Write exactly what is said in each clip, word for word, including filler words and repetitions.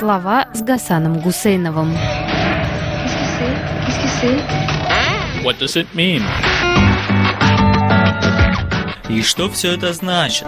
Слова с Гасаном Гусейновым. What does it mean? И что все это значит?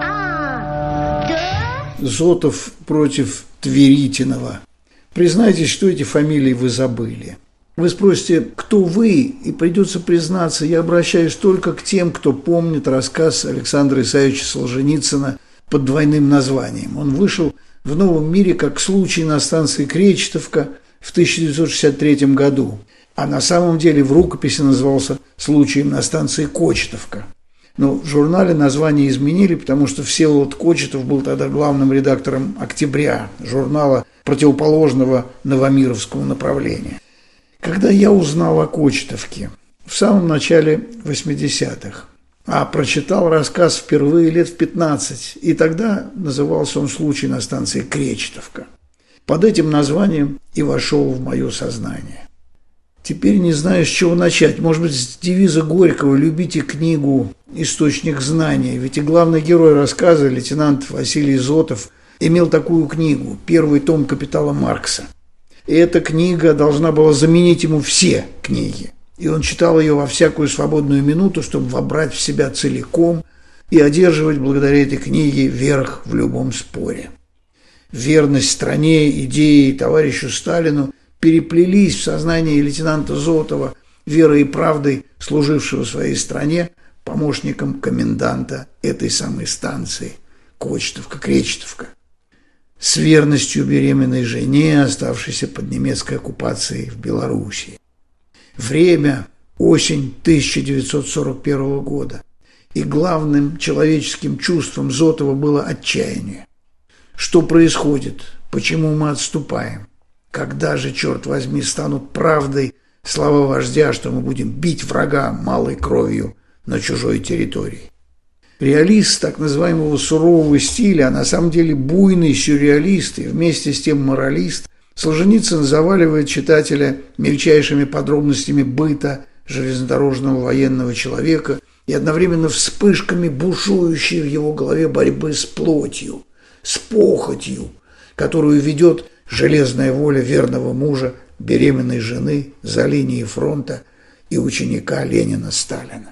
Зотов против Тверитинова. Признайтесь, что эти фамилии вы забыли. Вы спросите, кто вы, и придется признаться, я обращаюсь только к тем, кто помнит рассказ Александра Исаевича Солженицына под двойным названием. Он вышел в «Новом мире» как «Случай на станции Кречетовка» в тысяча девятьсот шестьдесят третьем году, а на самом деле в рукописи назывался «Случаем на станции Кочетовка». Но в журнале название изменили, потому что Всеволод Кочетов был тогда главным редактором «Октября», журнала противоположного новомировскому направления. Когда я узнал о Кочетовке в самом начале восьмидесятых, а прочитал рассказ впервые лет в пятнадцать, и тогда назывался он «Случай на станции Кречетовка». Под этим названием и вошел в мое сознание. Теперь не знаю, с чего начать. Может быть, с девиза Горького «Любите книгу, источник знания». Ведь и главный герой рассказа, лейтенант Василий Зотов, имел такую книгу, первый том «Капитала Маркса». И эта книга должна была заменить ему все книги. И он читал ее во всякую свободную минуту, чтобы вобрать в себя целиком и одерживать благодаря этой книге верх в любом споре. Верность стране, идее и товарищу Сталину переплелись в сознании лейтенанта Зотова, верой и правдой служившего своей стране, помощником коменданта этой самой станции Кочетовка, Кречетовка, с верностью беременной жене, оставшейся под немецкой оккупацией в Белоруссии. Время – осень тысяча девятьсот сорок первого года, и главным человеческим чувством Зотова было отчаяние. Что происходит? Почему мы отступаем? Когда же, черт возьми, станут правдой слова вождя, что мы будем бить врага малой кровью на чужой территории? Реалист так называемого сурового стиля, а на самом деле буйный сюрреалист и вместе с тем моралист, Солженицын заваливает читателя мельчайшими подробностями быта железнодорожного военного человека и одновременно вспышками бушующей в его голове борьбы с плотью, с похотью, которую ведет железная воля верного мужа, беременной жены за линией фронта и ученика Ленина Сталина.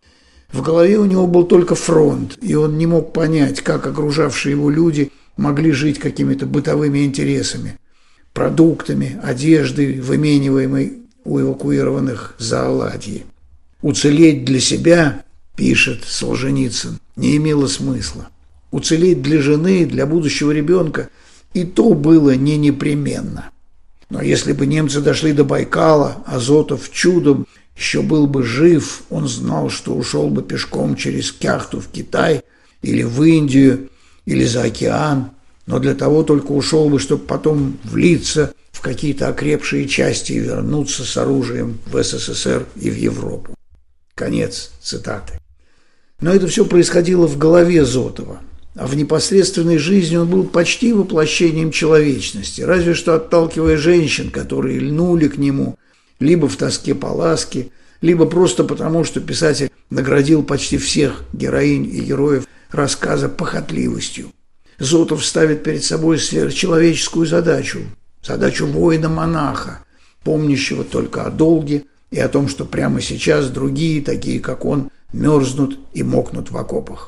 В голове у него был только фронт, и он не мог понять, как окружавшие его люди могли жить какими-то бытовыми интересами, продуктами, одеждой, вымениваемой у эвакуированных за оладьи. Уцелеть для себя, пишет Солженицын, не имело смысла. Уцелеть для жены, для будущего ребенка и то было не непременно. Но если бы немцы дошли до Байкала, а Зотов чудом еще был бы жив, он знал, что ушел бы пешком через Кяхту в Китай или в Индию, или за океан, но для того только ушел бы, чтобы потом влиться в какие-то окрепшие части и вернуться с оружием в СССР и в Европу. Конец цитаты. Но это все происходило в голове Зотова, а в непосредственной жизни он был почти воплощением человечности, разве что отталкивая женщин, которые льнули к нему, либо в тоске по ласке, либо просто потому, что писатель наградил почти всех героинь и героев рассказа похотливостью. Зотов ставит перед собой сверхчеловеческую задачу, задачу воина-монаха, помнящего только о долге и о том, что прямо сейчас другие, такие как он, мерзнут и мокнут в окопах.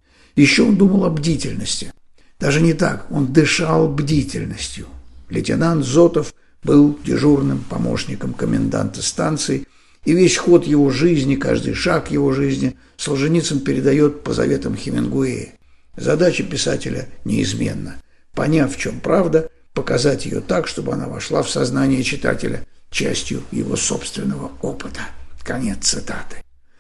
Еще он думал о бдительности. Даже не так, он дышал бдительностью. Лейтенант Зотов был дежурным помощником коменданта станции, и весь ход его жизни, каждый шаг его жизни Солженицын передает по заветам Хемингуэя. Задача писателя неизменна. Поняв, в чем правда, показать ее так, чтобы она вошла в сознание читателя частью его собственного опыта. Конец цитаты.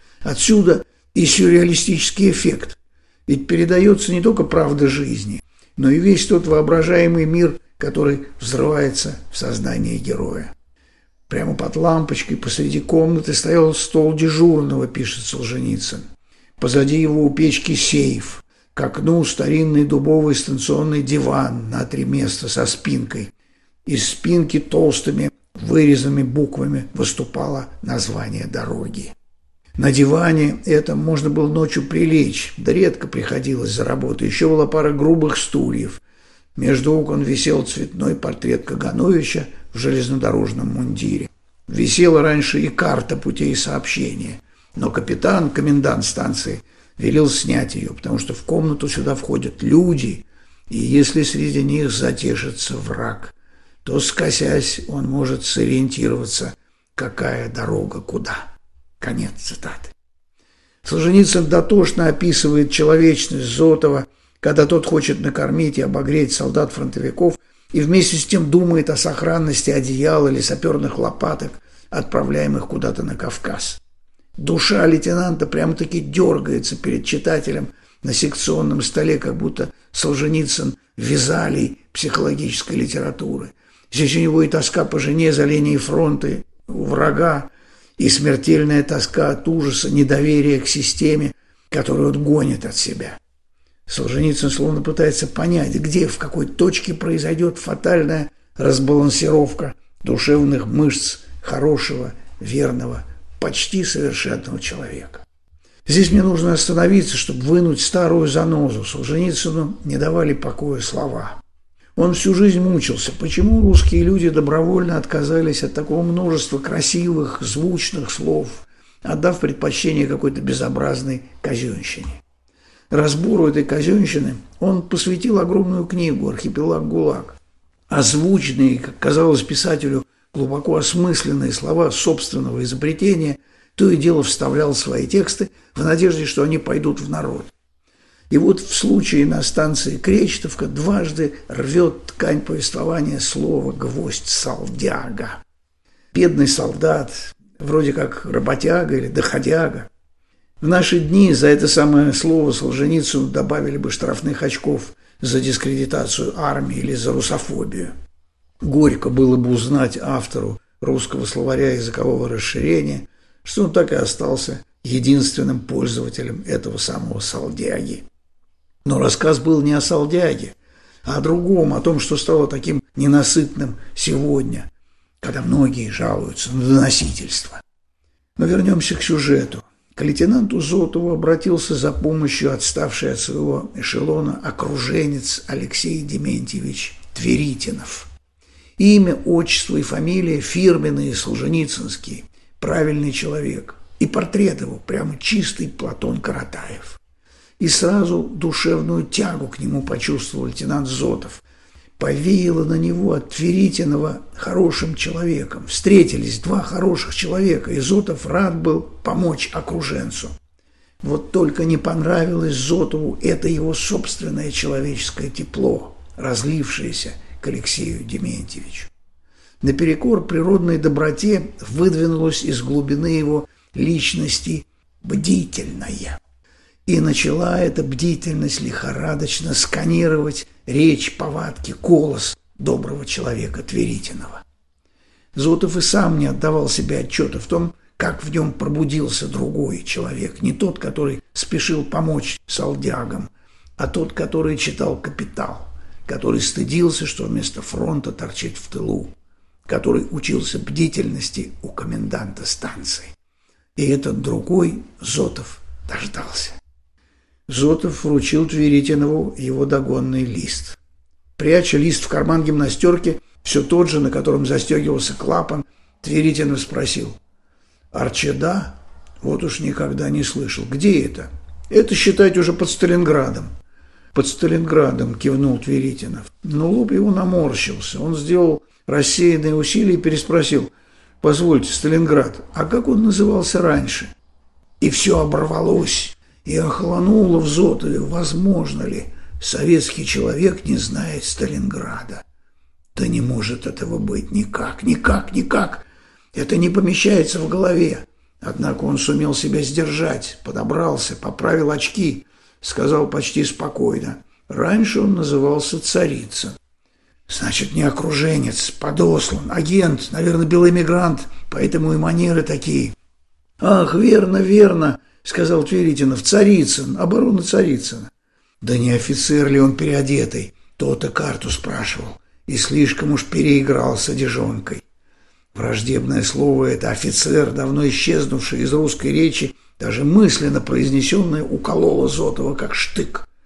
Отсюда и сюрреалистический эффект. Ведь передается не только правда жизни, но и весь тот воображаемый мир, который взрывается в сознании героя. Прямо под лампочкой посреди комнаты стоял стол дежурного, пишет Солженицын. Позади его у печки сейф, к окну старинный дубовый станционный диван на три места со спинкой. Из спинки толстыми вырезанными буквами выступало название дороги. На диване этом можно было ночью прилечь, да редко приходилось за работой. Еще была пара грубых стульев. Между окон висел цветной портрет Кагановича в железнодорожном мундире. Висела раньше и карта путей сообщения, но капитан, комендант станции, велел снять ее, потому что в комнату сюда входят люди, и если среди них затешится враг, то, скосясь, он может сориентироваться, какая дорога куда. Конец цитаты. Солженицын дотошно описывает человечность Зотова, когда тот хочет накормить и обогреть солдат-фронтовиков и вместе с тем думает о сохранности одеял или саперных лопаток, отправляемых куда-то на Кавказ. Душа лейтенанта прямо-таки дергается перед читателем на секционном столе, как будто Солженицын вязалий психологической литературы. Здесь у него и тоска по жене за линией фронта у врага, и смертельная тоска от ужаса, недоверия к системе, которую он гонит от себя. Солженицын словно пытается понять, где, в какой точке произойдет фатальная разбалансировка душевных мышц хорошего, верного, почти совершенного человека. Здесь мне нужно остановиться, чтобы вынуть старую занозу. Солженицыну не давали покоя слова. Он всю жизнь мучился, почему русские люди добровольно отказались от такого множества красивых, звучных слов, отдав предпочтение какой-то безобразной казенщине. Разбору этой казенщины он посвятил огромную книгу «Архипелаг ГУЛАГ». Озвученные, как казалось писателю, глубоко осмысленные слова собственного изобретения то и дело вставлял в свои тексты в надежде, что они пойдут в народ. И вот в случае на станции Кречетовка дважды рвет ткань повествования слово «гвоздь солдяга». Бедный солдат, вроде как работяга или доходяга. В наши дни за это самое слово Солженицыну добавили бы штрафных очков за дискредитацию армии или за русофобию. Горько было бы узнать автору русского словаря языкового расширения, что он так и остался единственным пользователем этого самого солдяги. Но рассказ был не о солдяге, а о другом, о том, что стало таким ненасытным сегодня, когда многие жалуются на доносительство. Но вернемся к сюжету. К лейтенанту Зотову обратился за помощью отставший от своего эшелона окруженец Алексей Дементьевич Тверитинов. Имя, отчество и фамилия фирменные солженицынские, правильный человек. И портрет его прямо чистый Платон Каратаев. И сразу душевную тягу к нему почувствовал лейтенант Зотов. Повеяло на него от Тверитинова хорошим человеком. Встретились два хороших человека, и Зотов рад был помочь окруженцу. Вот только не понравилось Зотову это его собственное человеческое тепло, разлившееся к Алексею Дементьевичу. Наперекор природной доброте выдвинулась из глубины его личности бдительная. И начала эта бдительность лихорадочно сканировать речь, повадки, голос доброго человека Тверитинова. Зотов и сам не отдавал себе отчета в том, как в нем пробудился другой человек, не тот, который спешил помочь солдягам, а тот, который читал «Капитал», который стыдился, что вместо фронта торчит в тылу, который учился бдительности у коменданта станции. И этот другой Зотов дождался. Зотов вручил Тверитинову его догонный лист. Пряча лист в карман гимнастерки, все тот же, на котором застегивался клапан, Тверитинов спросил: «Арчеда? Вот уж никогда не слышал. Где это?» «Это, считать, уже под Сталинградом». «Под Сталинградом», кивнул Тверитинов. Но лоб его наморщился. Он сделал рассеянные усилия и переспросил: «Позвольте, Сталинград, а как он назывался раньше?» И все оборвалось. И охлануло в Зотове, возможно ли советский человек не знает Сталинграда. Да не может этого быть никак, никак, никак. Это не помещается в голове. Однако он сумел себя сдержать, подобрался, поправил очки, сказал почти спокойно: раньше он назывался Царицын. Значит, не окруженец, подослан, агент, наверное, белоэмигрант, поэтому и манеры такие. Ах, верно, верно, сказал Тверитинов, Царицын, оборона Царицына. Да не офицер ли он переодетый? То-то карту спрашивал и слишком уж переиграл с одежонкой. Враждебное слово это офицер, давно исчезнувший из русской речи, даже мысленно произнесенное, укололо Зотова как штык.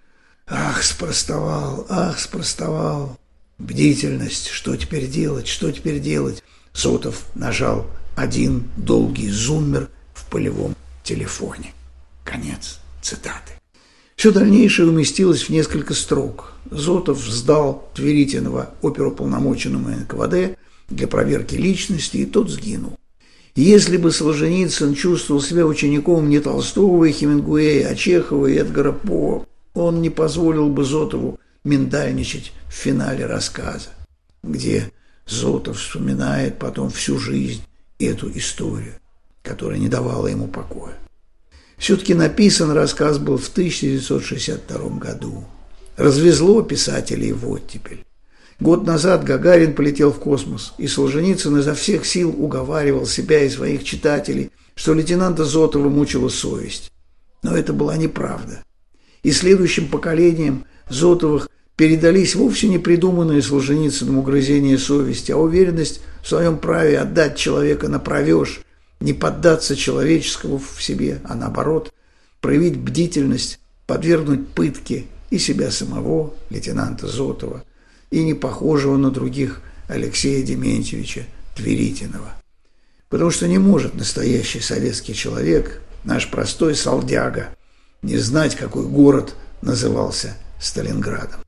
Ах, спростовал, ах, спростовал. Бдительность, что теперь делать, что теперь делать? Зотов нажал один долгий зуммер в полевом телефоне. Конец цитаты. Все дальнейшее уместилось в несколько строк. Зотов сдал Тверитинова оперуполномоченному эн ка вэ дэ для проверки личности, и тот сгинул. Если бы Солженицын чувствовал себя учеником не Толстого и Хемингуэя, а Чехова и Эдгара По, он не позволил бы Зотову миндальничать в финале рассказа, где Зотов вспоминает потом всю жизнь эту историю, которая не давала ему покоя. Все-таки написан рассказ был в тысяча девятьсот шестьдесят втором году. Развезло писателей в оттепель. Год назад Гагарин полетел в космос, и Солженицын изо всех сил уговаривал себя и своих читателей, что лейтенанта Зотова мучила совесть. Но это была неправда. И следующим поколениям Зотовых передались вовсе не придуманные Солженицыным угрызения совести, а уверенность в своем праве отдать человека на провеж, не поддаться человеческому в себе, а наоборот, проявить бдительность, подвергнуть пытке и себя самого, лейтенанта Зотова, и не похожего на других Алексея Дементьевича Тверитинова. Потому что не может настоящий советский человек, наш простой солдяга, не знать, какой город назывался Сталинградом.